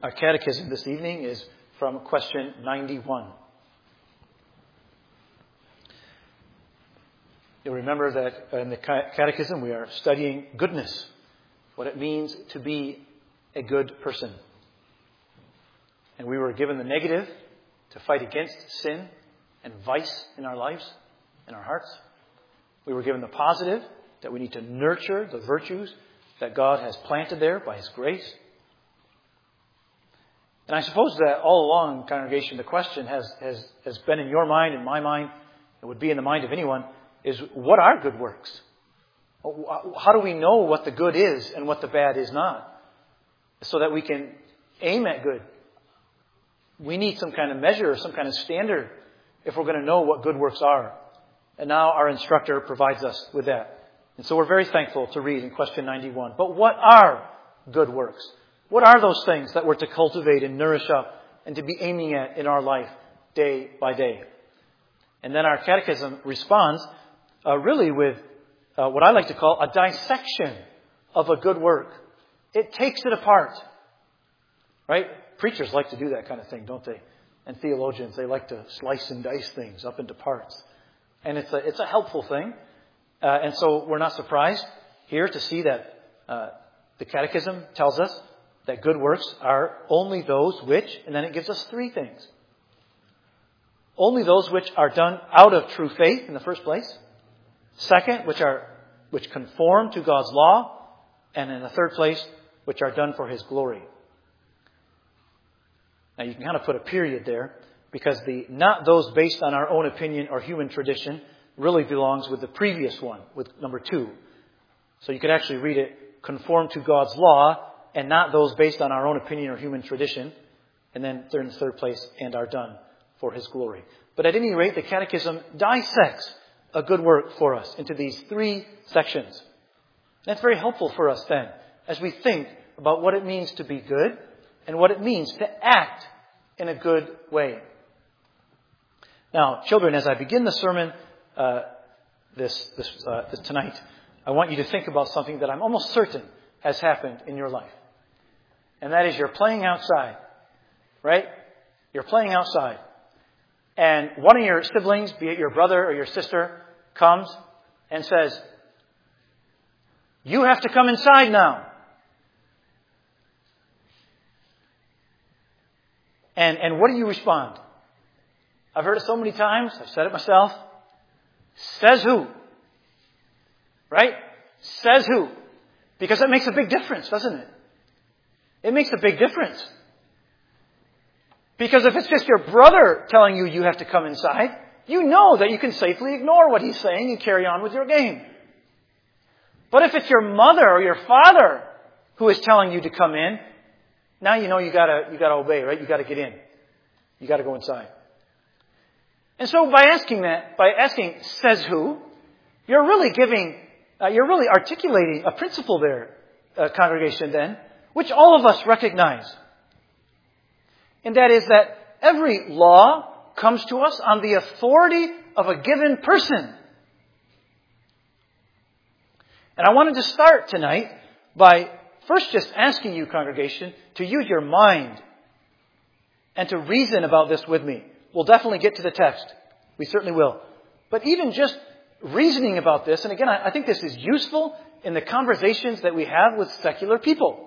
Our catechism this evening is from question 91. You'll remember that in the catechism we are studying goodness, what it means to be a good person. And we were given the negative to fight against sin and vice in our lives, in our hearts. We were given the positive, that we need to nurture the virtues that God has planted there by His grace. And I suppose that all along, congregation, the question has been in your mind, in my mind, it would be in the mind of anyone, is what are good works? How do we know what the good is and what the bad is not? So that we can aim at good. We need some kind of measure, some kind of standard, if we're going to know what good works are. And now our instructor provides us with that. And so we're very thankful to read in question 91. But what are good works? What are those things that we're to cultivate and nourish up and to be aiming at in our life day by day? And then our catechism responds really with what I like to call a dissection of a good work. It takes it apart. Right? Preachers like to do that kind of thing, don't they? And theologians, they like to slice and dice things up into parts. And it's a helpful thing. And so we're not surprised here to see that the catechism tells us that good works are only those which, and then it gives us three things. Only those which are done out of true faith in the first place. Second, which conform to God's law. And in the third place, which are done for His glory. Now you can kind of put a period there, because the not those based on our own opinion or human tradition really belongs with the previous one, with number 2. So you could actually read it, conform to God's law, and not those based on our own opinion or human tradition. And then they're in the third place, and are done for His glory. But at any rate, the catechism dissects a good work for us into these 3 sections. That's very helpful for us then, as we think about what it means to be good and what it means to act in a good way. Now, children, as I begin the sermon this tonight, I want you to think about something that I'm almost certain has happened in your life. And that is you're playing outside, right? You're playing outside. And one of your siblings, be it your brother or your sister, comes and says, "You have to come inside now." And what do you respond? I've heard it so many times. I've said it myself. Says who? Right? Says who? Because that makes a big difference, doesn't it? It makes a big difference. Because if it's just your brother telling you you have to come inside, you know that you can safely ignore what he's saying and carry on with your game. But if it's your mother or your father who is telling you to come in, now you know you gotta obey, right? You gotta get in. You gotta go inside. And so by asking says who, you're really articulating a principle there, congregation then, which all of us recognize. And that is that every law comes to us on the authority of a given person. And I wanted to start tonight by first just asking you, congregation, to use your mind and to reason about this with me. We'll definitely get to the text. We certainly will. But even just reasoning about this, and again, I think this is useful in the conversations that we have with secular people.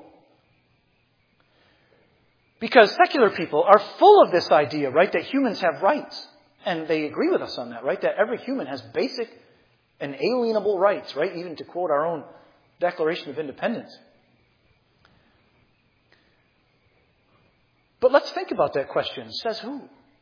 Because secular people are full of this idea, right, that humans have rights. And they agree with us on that, right, that every human has basic and alienable rights, right, even to quote our own Declaration of Independence. But let's think about that question. Says who?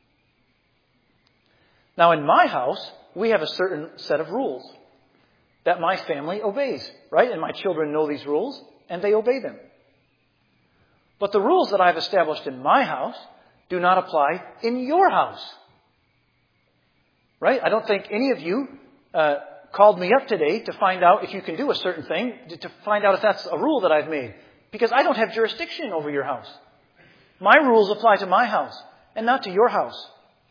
Now, in my house, we have a certain set of rules that my family obeys, right? And my children know these rules, and they obey them. But the rules that I've established in my house do not apply in your house. Right? I don't think any of you called me up today to find out if you can do a certain thing, to find out if that's a rule that I've made. Because I don't have jurisdiction over your house. My rules apply to my house and not to your house.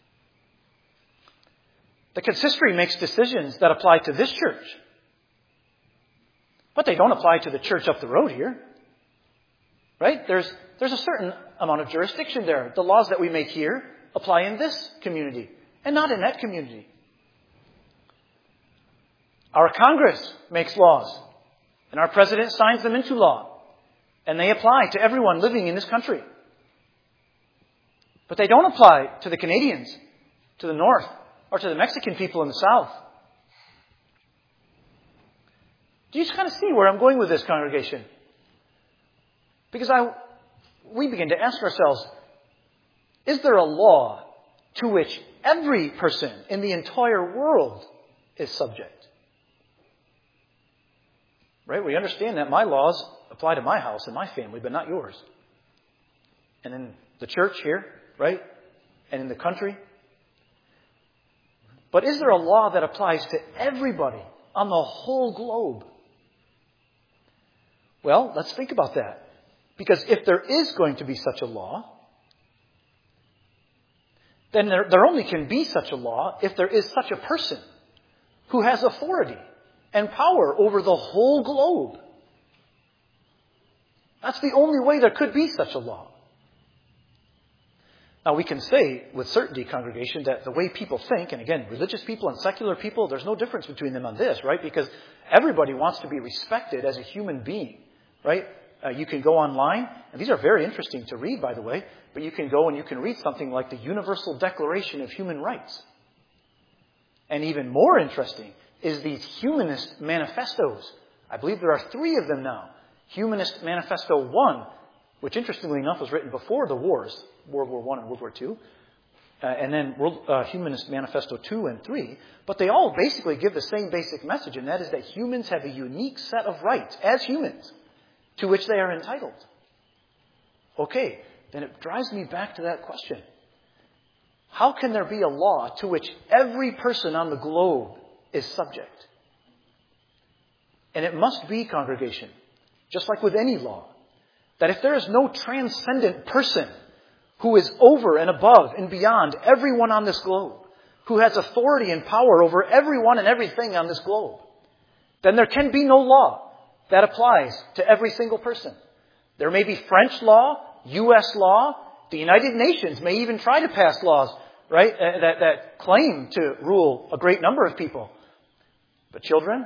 The consistory makes decisions that apply to this church. But they don't apply to the church up the road here. Right? There's there's a certain amount of jurisdiction there. The laws that we make here apply in this community and not in that community. Our Congress makes laws, and our president signs them into law, and they apply to everyone living in this country. But they don't apply to the Canadians, to the north, or to the Mexican people in the south. Do you kind of see where I'm going with this, congregation? Because we begin to ask ourselves, is there a law to which every person in the entire world is subject? Right? We understand that my laws apply to my house and my family, but not yours. And in the church here, right? And in the country. But is there a law that applies to everybody on the whole globe? Well, let's think about that. Because if there is going to be such a law, then there only can be such a law if there is such a person who has authority and power over the whole globe. That's the only way there could be such a law. Now, we can say with certainty, congregation, that the way people think, and again, religious people and secular people, there's no difference between them on this, right? Because everybody wants to be respected as a human being, right? You can go online, and these are very interesting to read, by the way, but you can go and you can read something like the Universal Declaration of Human Rights. And even more interesting is these humanist manifestos. I believe there are 3 of them now. Humanist Manifesto 1, which interestingly enough was written before the wars, World War I and World War II, and then Humanist Manifesto 2 and 3, but they all basically give the same basic message, and that is that humans have a unique set of rights as humans to which they are entitled. Okay, then it drives me back to that question. How can there be a law to which every person on the globe is subject? And it must be, congregation, just like with any law, that if there is no transcendent person who is over and above and beyond everyone on this globe, who has authority and power over everyone and everything on this globe, then there can be no law that applies to every single person. There may be French law, U.S. law, the United Nations may even try to pass laws, right, that claim to rule a great number of people. But children,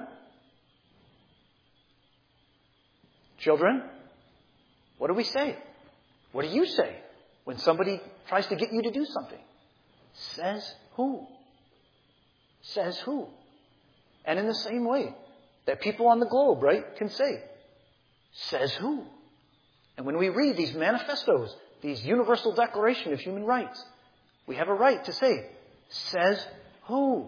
what do we say? What do you say when somebody tries to get you to do something? Says who? Says who? And in the same way that people on the globe, right, can say, says who? And when we read these manifestos, these Universal Declaration of Human Rights, we have a right to say, says who?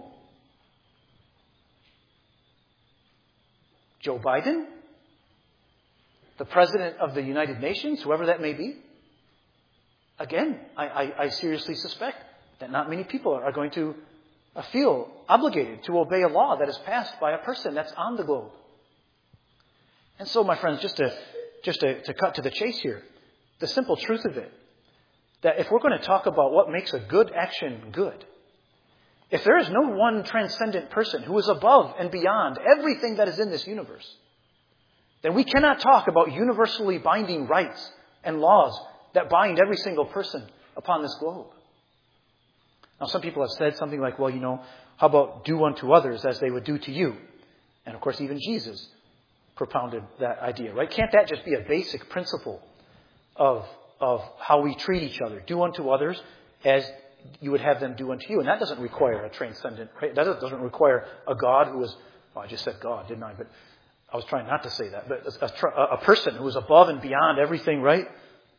Joe Biden? The President of the United Nations, whoever that may be? Again, I seriously suspect that not many people are going to feel obligated to obey a law that is passed by a person that's on the globe. And so, my friends, just to cut to the chase here, the simple truth of it, that if we're going to talk about what makes a good action good, if there is no one transcendent person who is above and beyond everything that is in this universe, then we cannot talk about universally binding rights and laws that bind every single person upon this globe. Now, some people have said something like, well, how about do unto others as they would do to you? And of course, even Jesus propounded that idea, right? Can't that just be a basic principle of how we treat each other? Do unto others as you would have them do unto you. And that doesn't require a transcendent, right? That doesn't require a God who is, well, I just said God, didn't I? But I was trying not to say that. But a person who is above and beyond everything, right?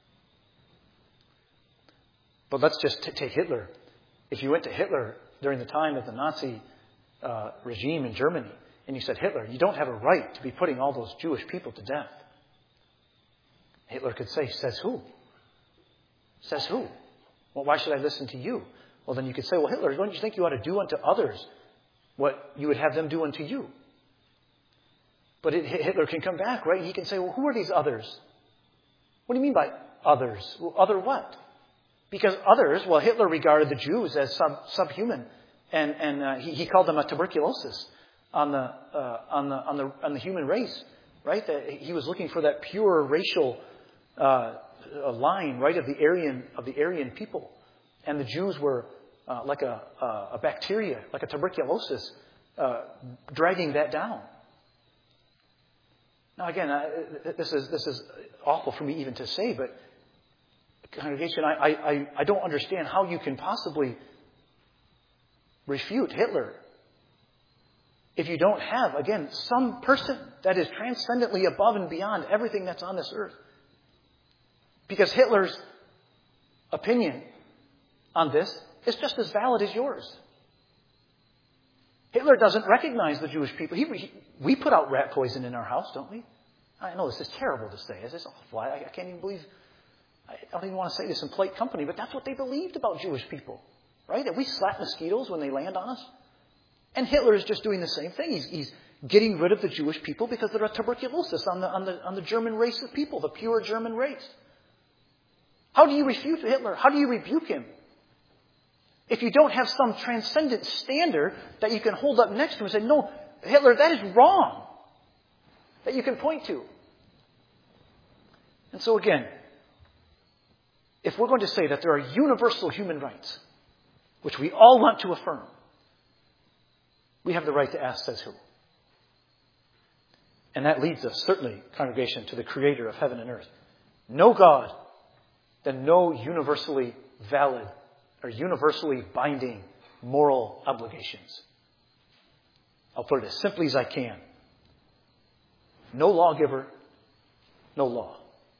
But let's just take Hitler. If you went to Hitler during the time of the Nazi regime in Germany, and you said, Hitler, you don't have a right to be putting all those Jewish people to death. Hitler could say, says who? Says who? Well, why should I listen to you? Well, then you could say, well, Hitler, don't you think you ought to do unto others what you would have them do unto you? But Hitler can come back, right? He can say, well, who are these others? What do you mean by others? Well, other what? Because others, well, Hitler regarded the Jews as subhuman, and he called them a tuberculosis on the human race, right? That he was looking for that pure racial a line, right, of the Aryan people. And the Jews were like a bacteria, like a tuberculosis, dragging that down. Now again, this is awful for me even to say, but congregation, I don't understand how you can possibly refute Hitler if you don't have, again, some person that is transcendently above and beyond everything that's on this earth. Because Hitler's opinion on this is just as valid as yours. Hitler doesn't recognize the Jewish people. We put out rat poison in our house, don't we? I know this is terrible to say. This is awful. I can't even believe... I don't even want to say this in polite company, but that's what they believed about Jewish people. Right? That we slap mosquitoes when they land on us. And Hitler is just doing the same thing. He's getting rid of the Jewish people because they're a tuberculosis on the German race of people, the pure German race. How do you refute Hitler? How do you rebuke him? If you don't have some transcendent standard that you can hold up next to him and say, no, Hitler, that is wrong. That you can point to. And so again, if we're going to say that there are universal human rights, which we all want to affirm, we have the right to ask, says who? And that leads us, certainly, congregation, to the Creator of heaven and earth. No God, then no universally valid or universally binding moral obligations. I'll put it as simply as I can. No lawgiver, no law.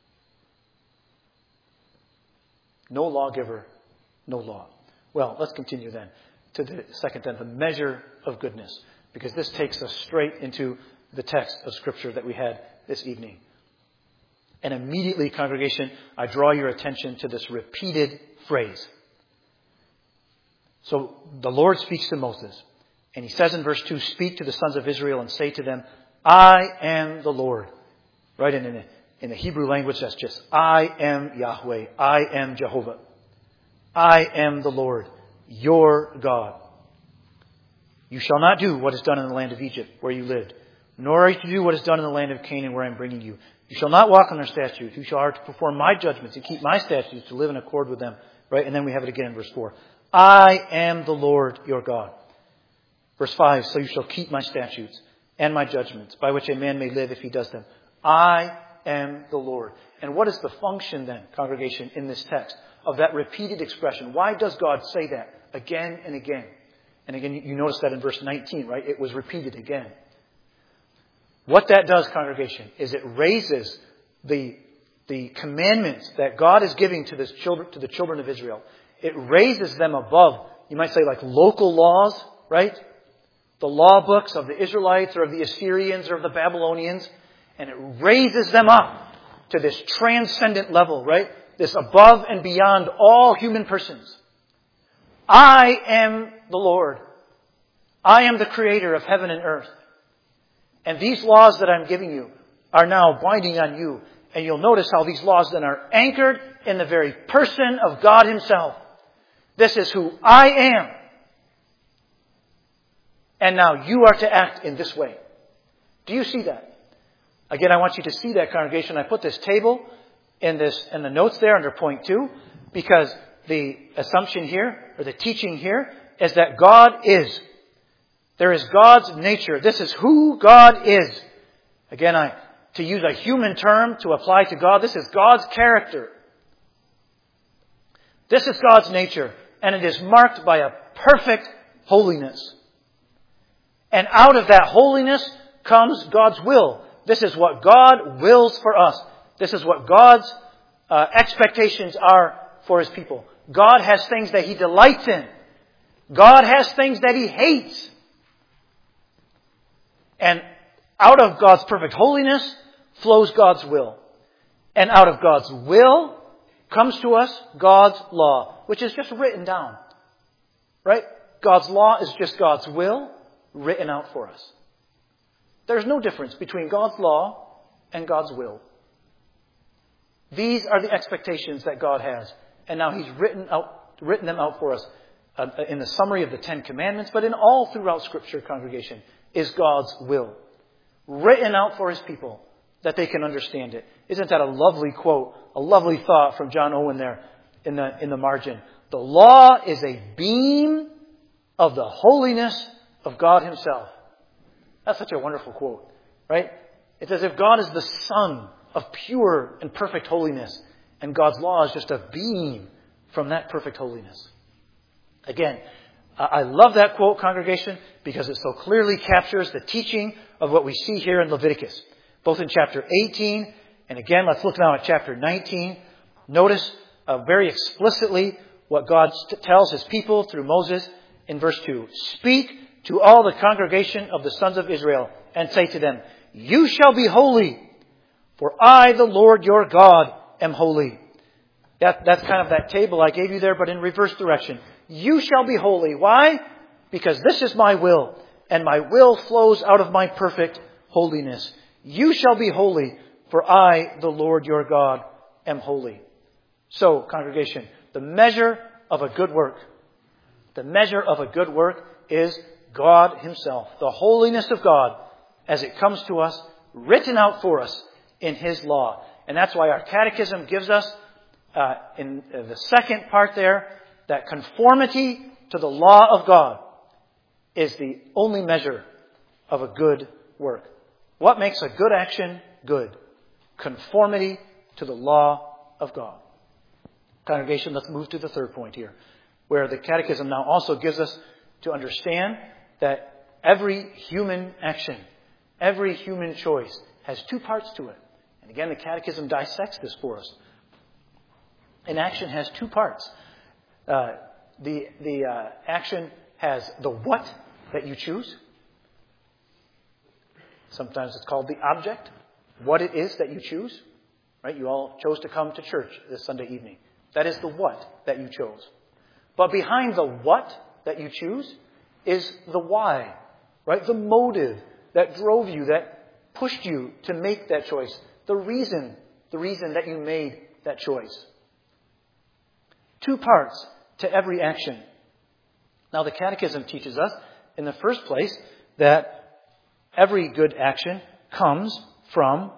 No lawgiver, no law. Well, let's continue then to the second then, the measure of goodness. Because this takes us straight into the text of Scripture that we had this evening. And immediately, congregation, I draw your attention to this repeated phrase. So the Lord speaks to Moses. And he says in verse 2, speak to the sons of Israel and say to them, I am the Lord. Right? And in the Hebrew language, that's just, I am Yahweh. I am Jehovah. I am the Lord, your God. You shall not do what is done in the land of Egypt, where you lived, nor are you to do what is done in the land of Canaan, where I am bringing you. You shall not walk on their statutes. You shall to perform my judgments and keep my statutes to live in accord with them. Right? And then we have it again in verse 4. I am the Lord, your God. Verse 5, so you shall keep my statutes and my judgments, by which a man may live if he does them. I am the Lord. And what is the function then, congregation, in this text of that repeated expression? Why does God say that again and again? And again, you notice that in verse 19, right? It was repeated again. What that does, congregation, is it raises the commandments that God is giving to the children of Israel. It raises them above, you might say, like local laws, right? The law books of the Israelites or of the Assyrians or of the Babylonians. And it raises them up to this transcendent level, right? This above and beyond all human persons. I am the Lord. I am the Creator of heaven and earth. And these laws that I'm giving you are now binding on you. And you'll notice how these laws then are anchored in the very person of God Himself. This is who I am. And now you are to act in this way. Do you see that? Again, I want you to see that, congregation. I put this table in the notes there under point 2, because the assumption here, or the teaching here, is that God is. There is God's nature. This is who God is. Again, to use a human term to apply to God, this is God's character. This is God's nature, and it is marked by a perfect holiness. And out of that holiness comes God's will. This is what God wills for us. This is what God's expectations are for His people. God has things that He delights in. God has things that He hates. And out of God's perfect holiness flows God's will. And out of God's will comes to us God's law, which is just written down. Right? God's law is just God's will written out for us. There's no difference between God's law and God's will. These are the expectations that God has. And now He's written them out for us in the summary of the 10 Commandments, but in all throughout Scripture, congregation, is God's will. Written out for His people that they can understand it. Isn't that a lovely quote, a lovely thought from John Owen there in the margin? The law is a beam of the holiness of God Himself. That's such a wonderful quote, right? It's as if God is the sun of pure and perfect holiness, and God's law is just a beam from that perfect holiness. Again, I love that quote, congregation, because it so clearly captures the teaching of what we see here in Leviticus, both in chapter 18, and again, let's look now at chapter 19. Notice very explicitly what God tells His people through Moses in verse 2. Speak to all the congregation of the sons of Israel and say to them, you shall be holy, for I, the Lord your God, am holy. That's kind of that table I gave you there, but in reverse direction. You shall be holy. Why? Because this is my will, and my will flows out of my perfect holiness. You shall be holy, for I, the Lord your God, am holy. So, congregation, the measure of a good work. The measure of a good work is God Himself. The holiness of God as it comes to us, written out for us in His law. And that's why our catechism gives us, in the second part there, that conformity to the law of God is the only measure of a good work. What makes a good action good? Conformity to the law of God. Congregation, let's move to the third point here, where the Catechism now also gives us to understand that every human action, every human choice has two parts to it. And again, the Catechism dissects this for us. An action has two parts. The action has the what that you choose. Sometimes it's called the object, what it is that you choose. Right? You all chose to come to church this Sunday evening. That is the what that you chose. But behind the what that you choose is the why. Right? The motive that drove you, that pushed you to make that choice. The reason that you made that choice. Two parts to every action. Now, the Catechism teaches us, in the first place, that every good action comes from,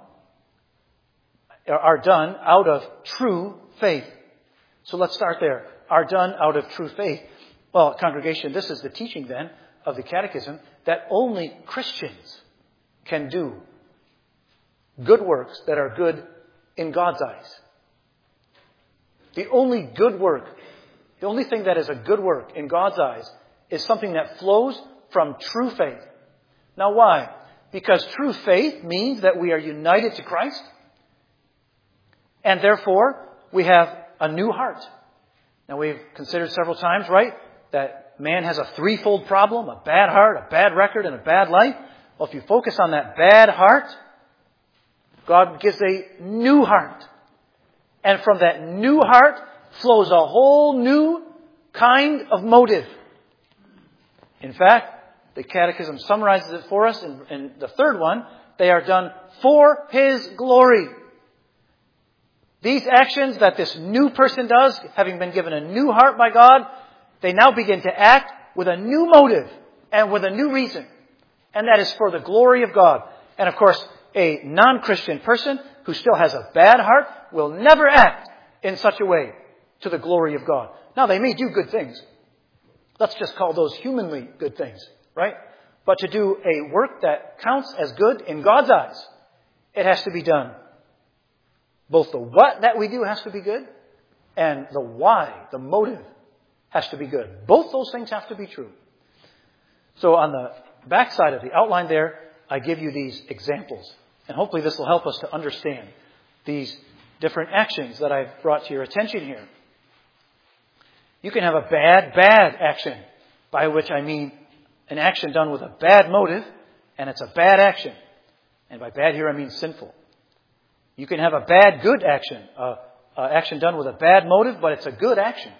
are done out of true faith. So let's start there. Are done out of true faith. Well, congregation, this is the teaching then of the Catechism that only Christians can do good works that are good in God's eyes. The only good work, the only thing that is a good work in God's eyes is something that flows from true faith. Now why? Because true faith means that we are united to Christ, and therefore we have a new heart. Now we've considered several times, right, that man has a threefold problem: a bad heart, a bad record, and a bad life. Well, if you focus on that bad heart, God gives a new heart. And from that new heart flows a whole new kind of motive. In fact, the Catechism summarizes it for us in the third one. They are done for His glory. These actions that this new person does, having been given a new heart by God, they now begin to act with a new motive and with a new reason. And that is for the glory of God. And of course, a non-Christian person who still has a bad heart will never act in such a way to the glory of God. Now, they may do good things. Let's just call those humanly good things, right? But to do a work that counts as good in God's eyes, it has to be done. Both the what that we do has to be good, and the why, the motive, has to be good. Both those things have to be true. So on the back side of the outline there, I give you these examples. And hopefully this will help us to understand these different actions that I've brought to your attention here. You can have a bad action, by which I mean an action done with a bad motive, and it's a bad action. And by bad here I mean sinful. You can have a bad good action, action done with a bad motive, but it's a good action.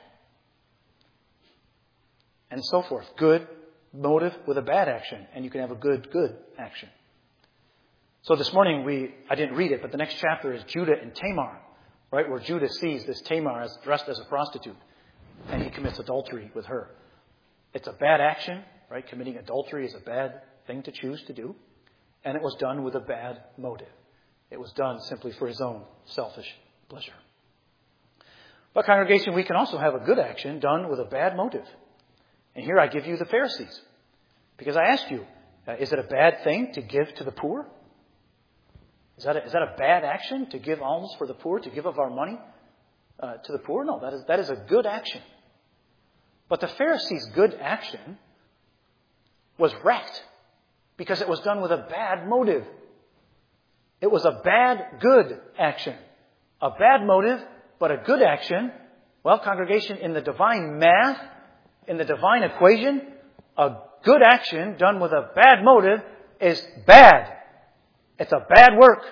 And so forth. Good motive with a bad action, and you can have a good action. So this morning I didn't read it, but the next chapter is Judah and Tamar, right? Where Judah sees this Tamar as dressed as a prostitute, and he commits adultery with her. It's a bad action, right? Committing adultery is a bad thing to choose to do, and it was done with a bad motive. It was done simply for his own selfish pleasure. But congregation, we can also have a good action done with a bad motive. And here I give you the Pharisees. Because I asked you, is it a bad thing to give to the poor? Is that a bad action to give alms for the poor, to give of our money to the poor? No, that is a good action. But the Pharisees' good action was wrecked because it was done with a bad motive. It was a bad, good action. A bad motive, but a good action. Well, congregation, in the divine math, in the divine equation, a good action done with a bad motive is bad. It's a bad work.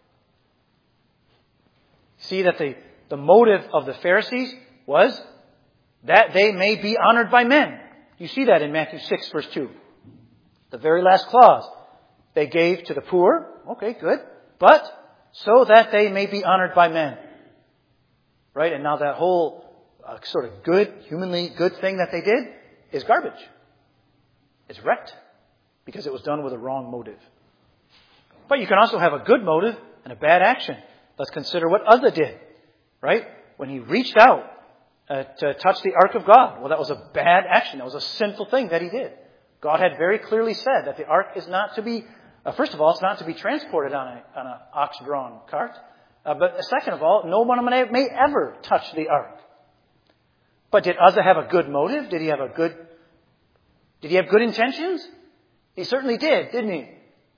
See that the motive of the Pharisees was that they may be honored by men. You see that in Matthew 6, verse 2. The very last clause. They gave to the poor. Okay, good. But so that they may be honored by men. Right? And now that whole sort of good, humanly good thing that they did is garbage. It's wrecked because it was done with a wrong motive. But you can also have a good motive and a bad action. Let's consider what Uzzah did. Right? When he reached out to touch the ark of God. Well, that was a bad action. That was a sinful thing that he did. God had very clearly said that the ark is not to be, first of all, it's not to be transported on an ox-drawn cart. But second of all, no one may ever touch the ark. But did Uzzah have a good motive? Did he have good intentions? He certainly did, didn't he?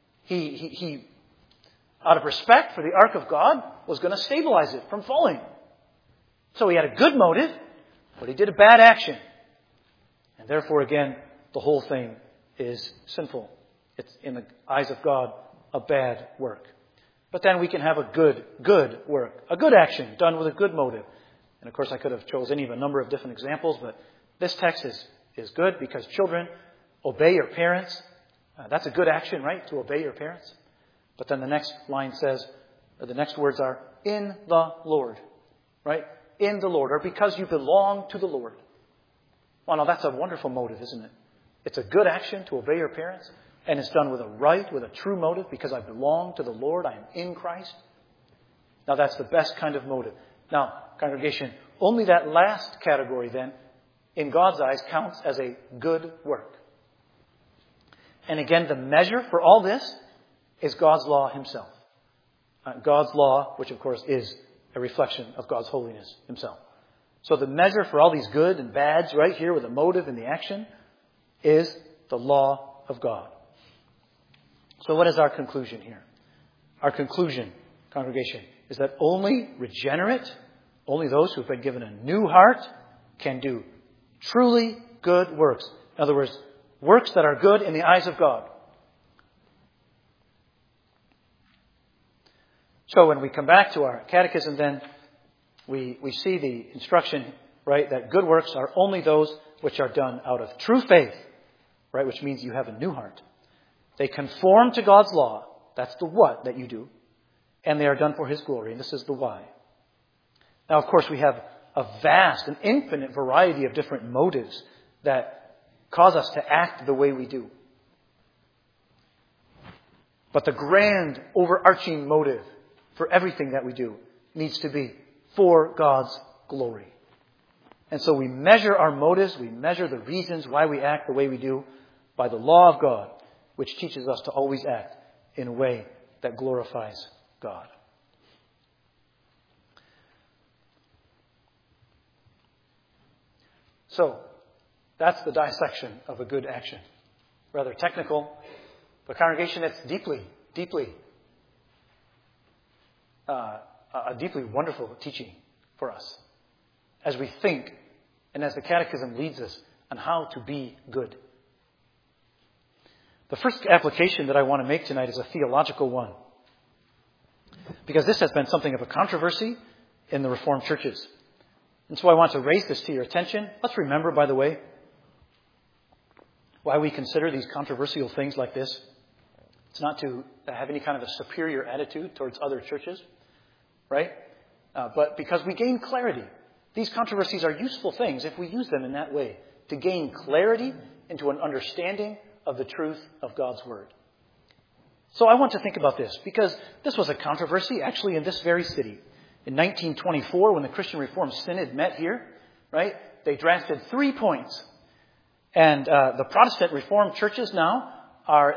He out of respect for the ark of God, was going to stabilize it from falling. So he had a good motive, but he did a bad action. And therefore, again, the whole thing is sinful. It's, in the eyes of God, a bad work. But then we can have a good work, a good action done with a good motive. And of course, I could have chosen any of a number of different examples, but this text is good because children, obey your parents. That's a good action, right? To obey your parents. But then the next line says, or the next words are, in the Lord. Right? In the Lord, or because you belong to the Lord. Well, now that's a wonderful motive, isn't it? It's a good action to obey your parents, and it's done with a true motive, because I belong to the Lord, I am in Christ. Now that's the best kind of motive. Now, congregation, only that last category then, in God's eyes, counts as a good work. And again, the measure for all this is God's law himself. God's law, which of course is a reflection of God's holiness himself. So the measure for all these good and bads right here with the motive and the action is the law of God. So what is our conclusion here? Our conclusion, congregation, is that only those who have been given a new heart can do truly good works. In other words, works that are good in the eyes of God. So when we come back to our catechism, then we see the instruction, right, that good works are only those which are done out of true faith, right, which means you have a new heart. They conform to God's law. That's the what that you do. And they are done for his glory. And this is the why. Now, of course, we have a vast and infinite variety of different motives that cause us to act the way we do. But the grand, overarching motive for everything that we do needs to be for God's glory. And so we measure our motives, we measure the reasons why we act the way we do by the law of God, which teaches us to always act in a way that glorifies God. So, that's the dissection of a good action. Rather technical, but congregation, it's a deeply wonderful teaching for us as we think and as the Catechism leads us on how to be good. The first application that I want to make tonight is a theological one, because this has been something of a controversy in the Reformed churches. And so I want to raise this to your attention. Let's remember, by the way, why we consider these controversial things like this. It's not to have any kind of a superior attitude towards other churches, right? But because we gain clarity. These controversies are useful things if we use them in that way, to gain clarity into an understanding of the truth of God's Word. So I want to think about this, because this was a controversy actually in this very city. In 1924, when the Christian Reformed Synod met here, right, they drafted 3 points. And the Protestant Reformed churches now are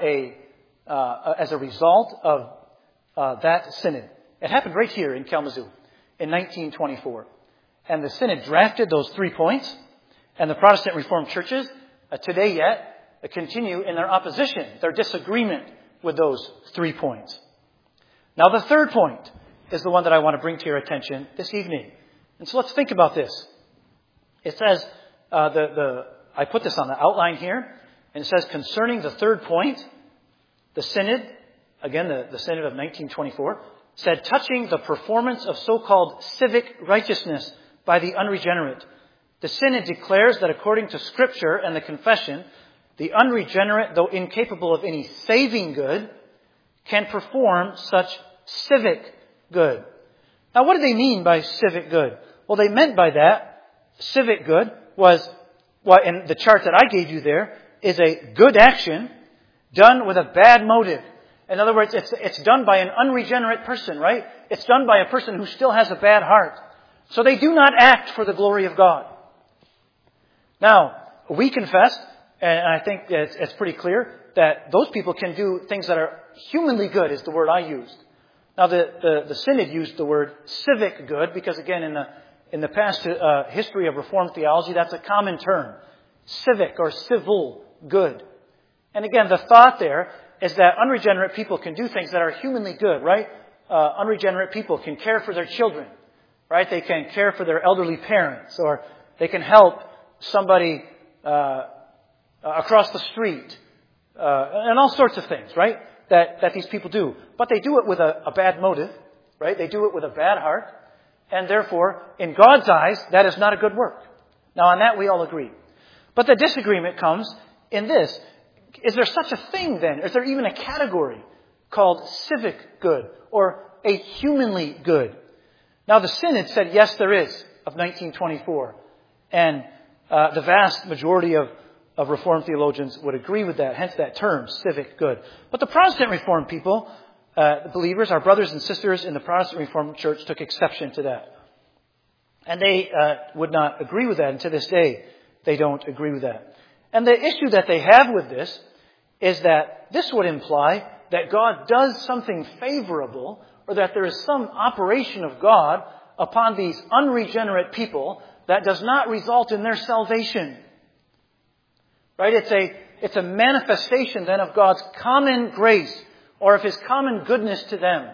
as a result of that synod. It happened right here in Kalamazoo in 1924. And the synod drafted those 3 points, and the Protestant Reformed churches, today yet, continue in their opposition, their disagreement with those 3 points. Now the third point is the one that I want to bring to your attention this evening. And so let's think about this. It says, I put this on the outline here, and it says, concerning the third point, the synod, again, the synod of 1924, said, touching the performance of so-called civic righteousness by the unregenerate, the synod declares that according to Scripture and the confession, the unregenerate, though incapable of any saving good, can perform such civic good. Now, what do they mean by civic good? Well, they meant by that, civic good was, what in the chart that I gave you there, is a good action done with a bad motive. In other words, it's done by an unregenerate person, right? It's done by a person who still has a bad heart. So they do not act for the glory of God. Now, we confess, and I think it's pretty clear, that those people can do things that are humanly good, is the word I used. Now, the synod used the word civic good, because again, in the past history of Reformed theology, that's a common term. Civic or civil good. And again, the thought there is that unregenerate people can do things that are humanly good, right? Unregenerate people can care for their children, right? They can care for their elderly parents, or they can help somebody across the street, and all sorts of things, right? That these people do. But they do it with a bad motive, right? They do it with a bad heart. And therefore, in God's eyes, that is not a good work. Now, on that we all agree. But the disagreement comes in this. Is there such a thing then? Is there even a category called civic good or a humanly good? Now, the synod said, yes, there is, of 1924. And the vast majority of Reformed theologians would agree with that, hence that term, civic good. But the Protestant Reformed people, the believers, our brothers and sisters in the Protestant Reformed Church, took exception to that. And they would not agree with that, and to this day, they don't agree with that. And the issue that they have with this is that this would imply that God does something favorable, or that there is some operation of God upon these unregenerate people that does not result in their salvation. Right? It's a manifestation then of God's common grace, or of His common goodness to them.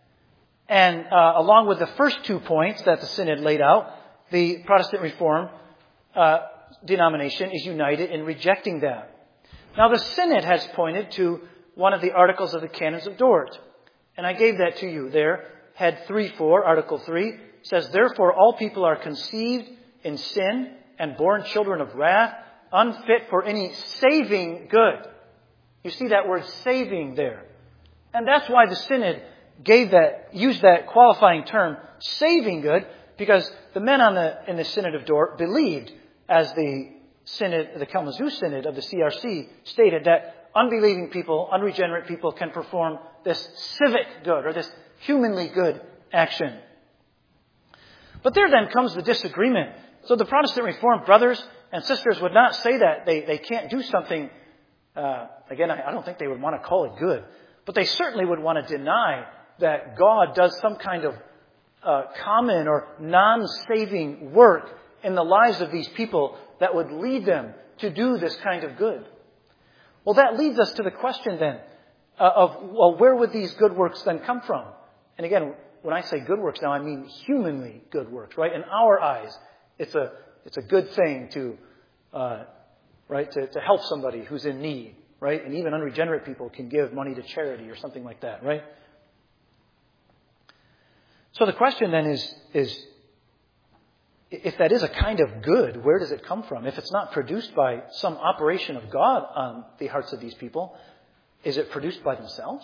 And along with the first 2 points that the Synod laid out, the Protestant Reformed denomination is united in rejecting that. Now, the Synod has pointed to one of the articles of the Canons of Dort. And I gave that to you there. Head 3.4, Article 3, says, therefore all people are conceived in sin and born children of wrath, unfit for any saving good. You see that word saving there. And that's why the Synod used that qualifying term, saving good, because the men in the Synod of Dort believed, as the Kalamazoo Synod of the CRC stated, that unbelieving people, unregenerate people can perform this civic good, or this humanly good action. But there then comes the disagreement. So the Protestant Reformed brothers and sisters would not say that they can't do something. Again, I don't think they would want to call it good. But they certainly would want to deny that God does some kind of common or non-saving work in the lives of these people that would lead them to do this kind of good. Well, that leads us to the question then of where would these good works then come from? And again, when I say good works now, I mean humanly good works, right? In our eyes, it's a good thing to help somebody who's in need, right? And even unregenerate people can give money to charity or something like that, right? So the question then is if that is a kind of good, where does it come from? If it's not produced by some operation of God on the hearts of these people, is it produced by themselves?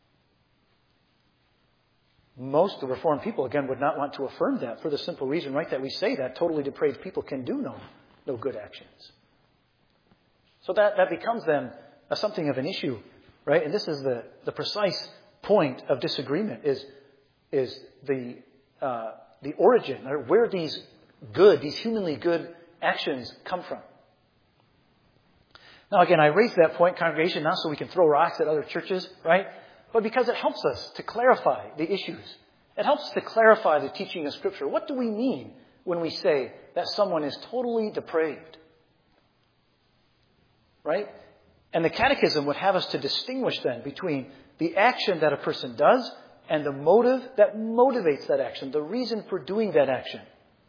Most of the Reformed people, again, would not want to affirm that for the simple reason, right, that we say that totally depraved people can do no good actions. So that becomes then something of an issue right? And this is the precise point of disagreement is the origin, or where these humanly good actions come from. Now again, I raise that point, congregation, not so we can throw rocks at other churches, right? But because it helps us to clarify the issues. It helps us to clarify the teaching of Scripture. What do we mean when we say that someone is totally depraved? Right? And the Catechism would have us to distinguish then between the action that a person does and the motive that motivates that action, the reason for doing that action.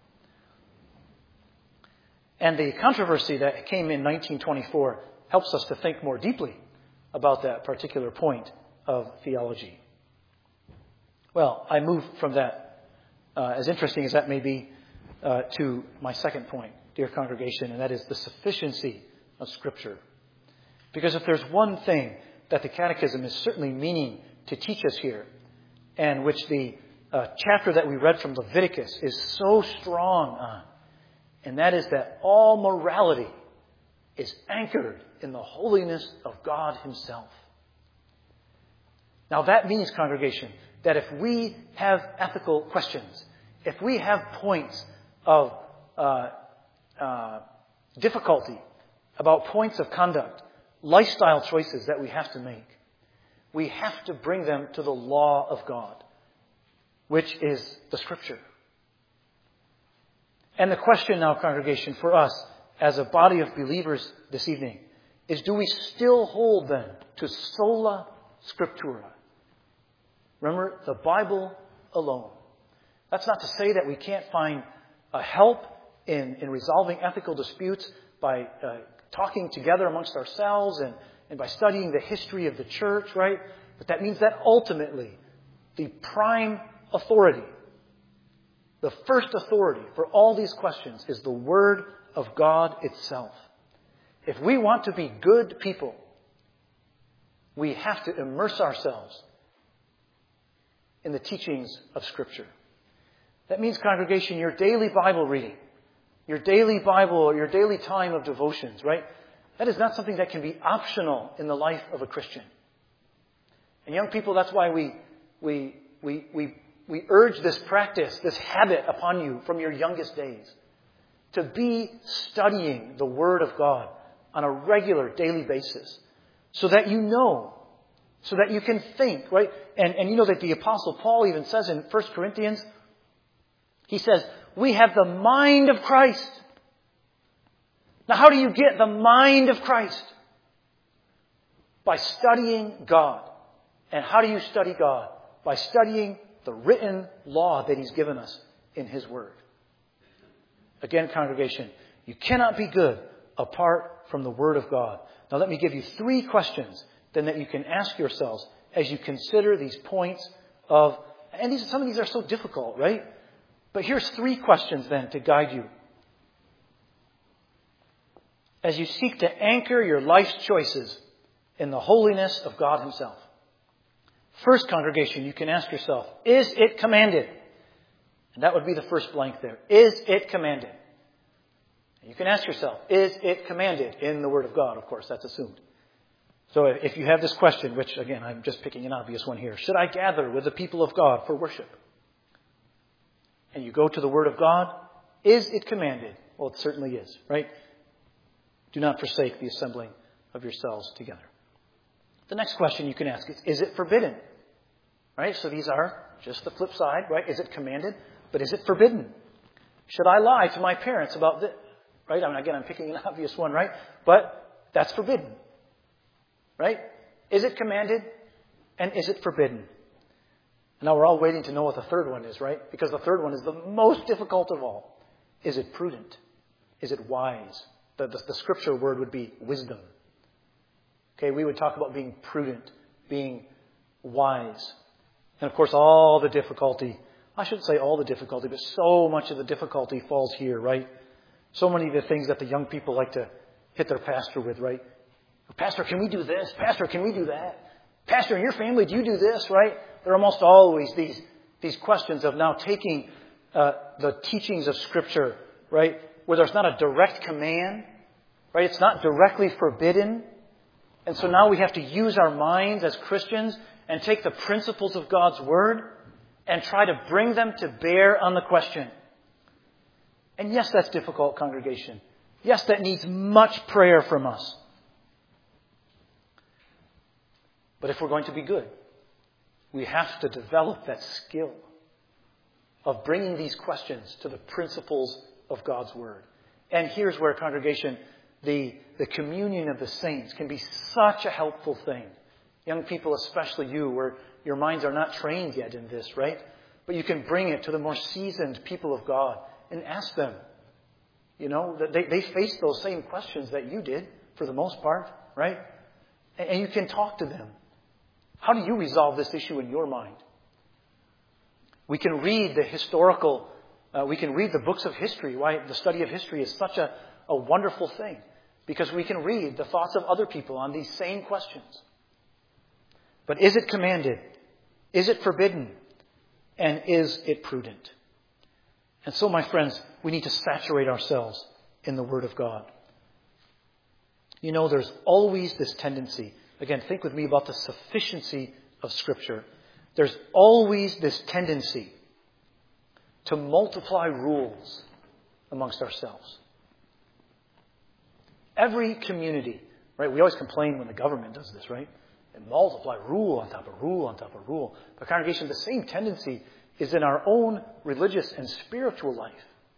And the controversy that came in 1924 helps us to think more deeply about that particular point of theology. Well, I move from that, as interesting as that may be, to my second point, dear congregation, and that is the sufficiency of Scripture. Because if there's one thing that the Catechism is certainly meaning to teach us here, and which the chapter that we read from Leviticus is so strong on, and that is that all morality is anchored in the holiness of God Himself. Now that means, congregation, that if we have ethical questions, if we have points of difficulty about points of conduct, lifestyle choices that we have to make, we have to bring them to the law of God, which is the Scripture. And the question now, congregation, for us as a body of believers this evening is, do we still hold then to sola scriptura? Remember, the Bible alone. That's not to say that we can't find help in resolving ethical disputes by talking together amongst ourselves and by studying the history of the church, right? But that means that ultimately the prime authority, the first authority for all these questions is the Word of God itself. If we want to be good people, we have to immerse ourselves in the teachings of Scripture. That means, congregation, your daily Bible reading, your daily Bible, your daily time of devotions, right? That is not something that can be optional in the life of a Christian. And young people, that's why we urge this practice, this habit upon you from your youngest days, to be studying the Word of God on a regular daily basis, so that you know, so that you can think, right? And you know that the Apostle Paul even says in 1 Corinthians, he says, we have the mind of Christ. Now, how do you get the mind of Christ? By studying God. And how do you study God? By studying the written law that He's given us in His Word. Again, congregation, you cannot be good apart from the Word of God. Now, let me give you 3 questions then that you can ask yourselves as you consider these points of, and some of these are so difficult, right? But here's 3 questions then to guide you as you seek to anchor your life's choices in the holiness of God Himself. First, congregation, you can ask yourself, is it commanded? And that would be the first blank there. Is it commanded? You can ask yourself, is it commanded in the Word of God? Of course, that's assumed. So if you have this question, which again, I'm just picking an obvious one here. Should I gather with the people of God for worship? And you go to the Word of God, is it commanded? Well, it certainly is, right? Do not forsake the assembling of yourselves together. The next question you can ask is it forbidden? Right? So these are just the flip side, right? Is it commanded? But is it forbidden? Should I lie to my parents about this? Right? I mean, again, I'm picking an obvious one, right? But that's forbidden. Right? Is it commanded? And is it forbidden? Now we're all waiting to know what the third one is, right? Because the third one is the most difficult of all. Is it prudent? Is it wise? The scripture word would be wisdom. Okay, we would talk about being prudent, being wise. And of course, all the difficulty, I shouldn't say all the difficulty, but so much of the difficulty falls here, right? So many of the things that the young people like to hit their pastor with, right? Pastor, can we do this? Pastor, can we do that? Pastor, in your family, do you do this, right? There are almost always these questions of now taking the teachings of Scripture, right? Where there's not a direct command, right? It's not directly forbidden, And so now we have to use our minds as Christians and take the principles of God's Word and try to bring them to bear on the question. And yes, that's difficult, congregation. Yes, that needs much prayer from us. But if we're going to be good, we have to develop that skill of bringing these questions to the principles of God's Word. And here's where, congregation, the communion of the saints can be such a helpful thing. Young people, especially you, where your minds are not trained yet in this, right? But you can bring it to the more seasoned people of God and ask them. You know, they face those same questions that you did, for the most part, right? And you can talk to them. How do you resolve this issue in your mind? We can read the historical, we can read the books of history. Why the study of history is such a wonderful thing. Because we can read the thoughts of other people on these same questions. But is it commanded? Is it forbidden? And is it prudent? And so, my friends, we need to saturate ourselves in the Word of God. You know, there's always this tendency. Again, think with me about the sufficiency of Scripture. There's always this tendency to multiply rules amongst ourselves. Every community, right? We always complain when the government does this, right? And multiply rule on top of rule on top of rule. But congregation, the same tendency is in our own religious and spiritual life.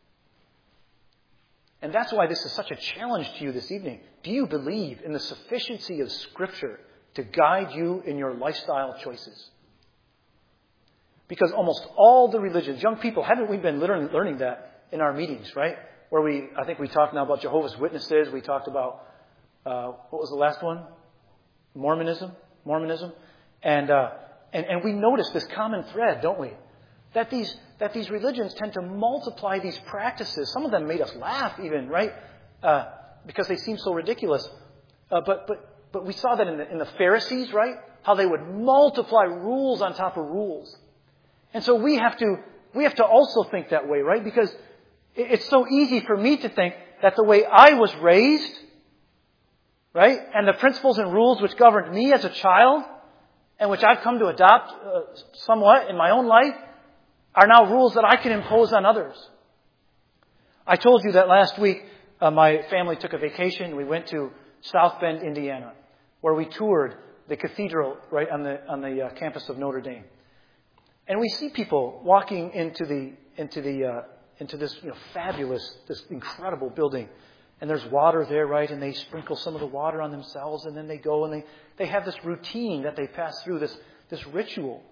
And that's why this is such a challenge to you this evening. Do you believe in the sufficiency of Scripture to guide you in your lifestyle choices? Because almost all the religions, young people, haven't we been learning that in our meetings, right? Where I think we talked now about Jehovah's Witnesses. We talked about, what was the last one? Mormonism. And we notice this common thread, don't we? That these religions tend to multiply these practices. Some of them made us laugh even, right? Because they seem so ridiculous. But we saw that in the Pharisees, right? How they would multiply rules on top of rules. And so we have to also think that way, right? Because it's so easy for me to think that the way I was raised, right? And the principles and rules which governed me as a child, and which I've come to adopt somewhat in my own life, are now rules that I can impose on others. I told you that last week my family took a vacation. We went to South Bend, Indiana, where we toured the cathedral right on the campus of Notre Dame. And we see people walking into this fabulous, this incredible building. And there's water there, right? And they sprinkle some of the water on themselves, and then they go and they have this routine that they pass through, this ritual.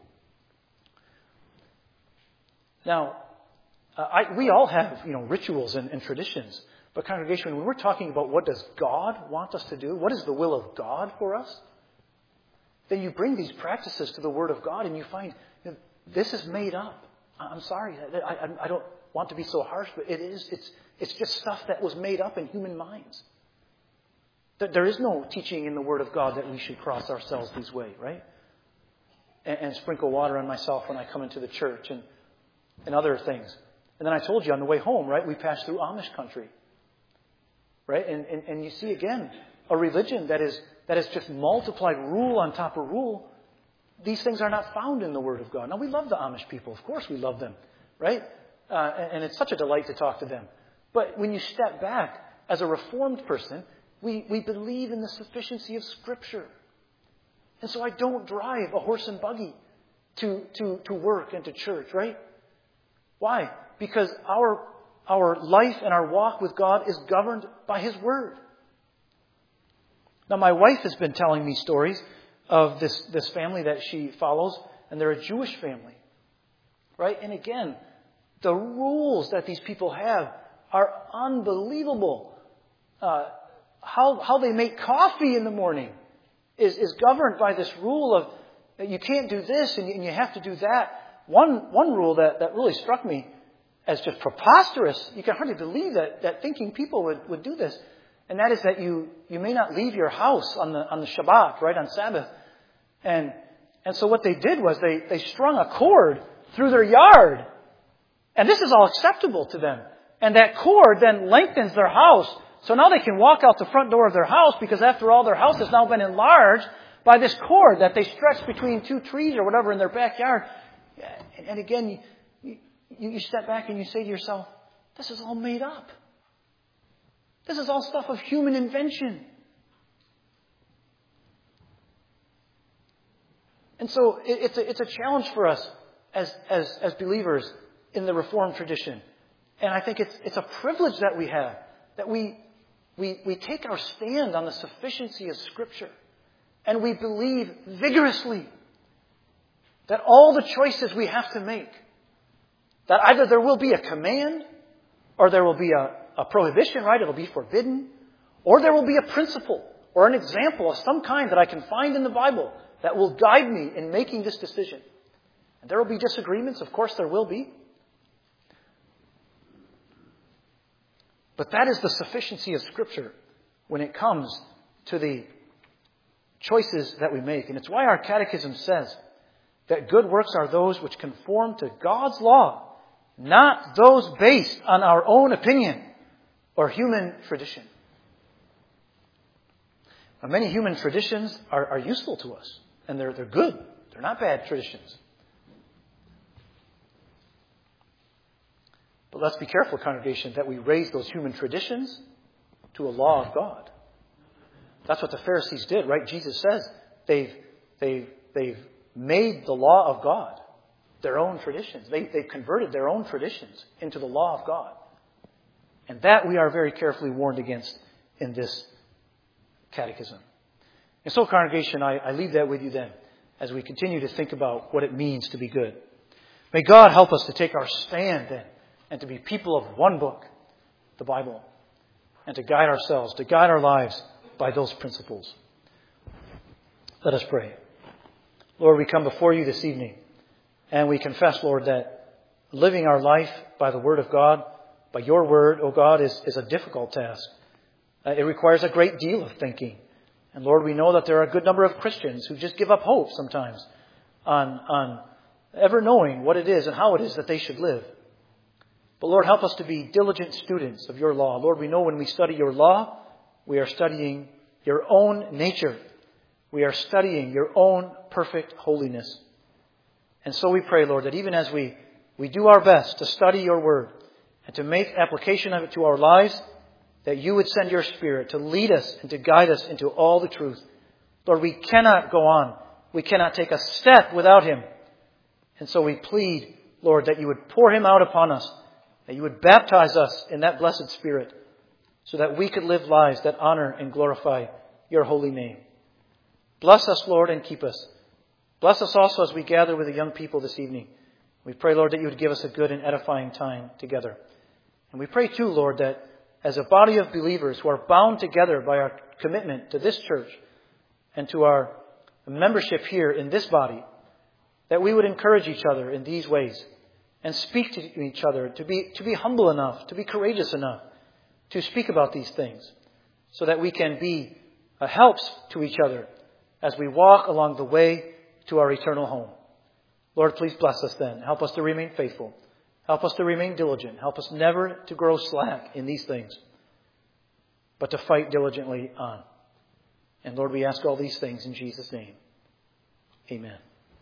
Now, we all have, rituals and traditions. But congregation, when we're talking about what does God want us to do, what is the will of God for us, then you bring these practices to the Word of God and you find this is made up. I'm sorry, I don't want to be so harsh, but it's just stuff that was made up in human minds. There is no teaching in the Word of God that we should cross ourselves this way, right? And sprinkle water on myself when I come into the church and other things. And then I told you on the way home, right, we passed through Amish country. Right? And you see again, a religion that is just multiplied rule on top of rule. These things are not found in the Word of God. Now, we love the Amish people. Of course we love them. Right? And it's such a delight to talk to them. But when you step back, as a Reformed person, we believe in the sufficiency of Scripture. And so I don't drive a horse and buggy to work and to church, right? Why? Because our life and our walk with God is governed by His Word. Now, my wife has been telling me stories of this family that she follows, and they're a Jewish family. Right? And again, the rules that these people have are unbelievable. How they make coffee in the morning is governed by this rule of you can't do this and you have to do that. One rule that really struck me as just preposterous, you can hardly believe that thinking people would do this. And that is that you may not leave your house on the Shabbat, right, on Sabbath. And so what they did was they strung a cord through their yard. And this is all acceptable to them. And that cord then lengthens their house So now they can walk out the front door of their house because after all, their house has now been enlarged by this cord that they stretched between two trees or whatever in their backyard. And again, you step back and you say to yourself, this is all made up. This is all stuff of human invention. And so it's a challenge for us as believers in the Reformed tradition. And I think it's a privilege that we have, that we take our stand on the sufficiency of Scripture. And we believe vigorously that all the choices we have to make, that either there will be a command, or there will be a prohibition, right? It'll be forbidden. Or there will be a principle or an example of some kind that I can find in the Bible that will guide me in making this decision. And there will be disagreements. Of course, there will be. But that is the sufficiency of Scripture when it comes to the choices that we make. And it's why our catechism says that good works are those which conform to God's law, not those based on our own opinion or human tradition. Now, many human traditions are useful to us, and they're good. They're not bad traditions. But let's be careful, congregation, that we raise those human traditions to a law of God. That's what the Pharisees did, right? Jesus says they've made the law of God their own traditions. They've converted their own traditions into the law of God. And that we are very carefully warned against in this catechism. And so, congregation, I leave that with you then as we continue to think about what it means to be good. May God help us to take our stand then and to be people of one book, the Bible, and to guide ourselves, to guide our lives by those principles. Let us pray. Lord, we come before you this evening, and we confess, Lord, that living our life by the Word of God, by your Word, O God, is a difficult task. It requires a great deal of thinking. And Lord, we know that there are a good number of Christians who just give up hope sometimes on ever knowing what it is and how it is that they should live. But Lord, help us to be diligent students of your law. Lord, we know when we study your law, we are studying your own nature. We are studying your own perfect holiness. And so we pray, Lord, that even as we do our best to study your word and to make application of it to our lives, that you would send your Spirit to lead us and to guide us into all the truth. Lord, we cannot go on. We cannot take a step without him. And so we plead, Lord, that you would pour him out upon us, that you would baptize us in that blessed Spirit, so that we could live lives that honor and glorify your holy name. Bless us, Lord, and keep us. Bless us also as we gather with the young people this evening. We pray, Lord, that you would give us a good and edifying time together. And we pray too, Lord, that as a body of believers who are bound together by our commitment to this church and to our membership here in this body, that we would encourage each other in these ways and speak to each other to be humble enough, to be courageous enough to speak about these things, so that we can be helps to each other as we walk along the way to our eternal home. Lord, please bless us then. Help us to remain faithful. Help us to remain diligent. Help us never to grow slack in these things, but to fight diligently on. And Lord, we ask all these things in Jesus' name. Amen.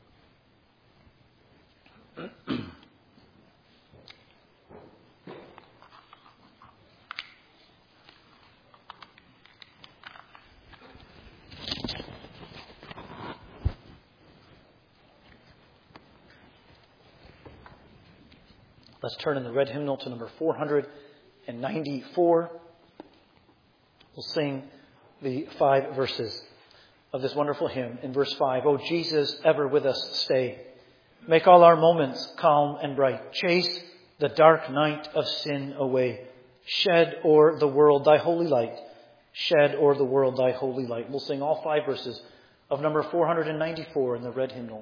Let's turn in the red hymnal to number 494. We'll sing the 5 verses of this wonderful hymn. In verse 5, O Jesus, ever with us stay. Make all our moments calm and bright. Chase the dark night of sin away. Shed o'er the world thy holy light. Shed o'er the world thy holy light. We'll sing all 5 verses of number 494 in the red hymnal.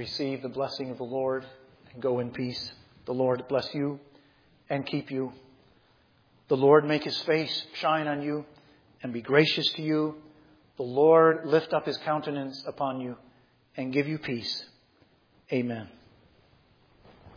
receive the blessing of the Lord and go in peace. The Lord bless you and keep you. The Lord make His face shine on you and be gracious to you. The Lord lift up His countenance upon you and give you peace. Amen.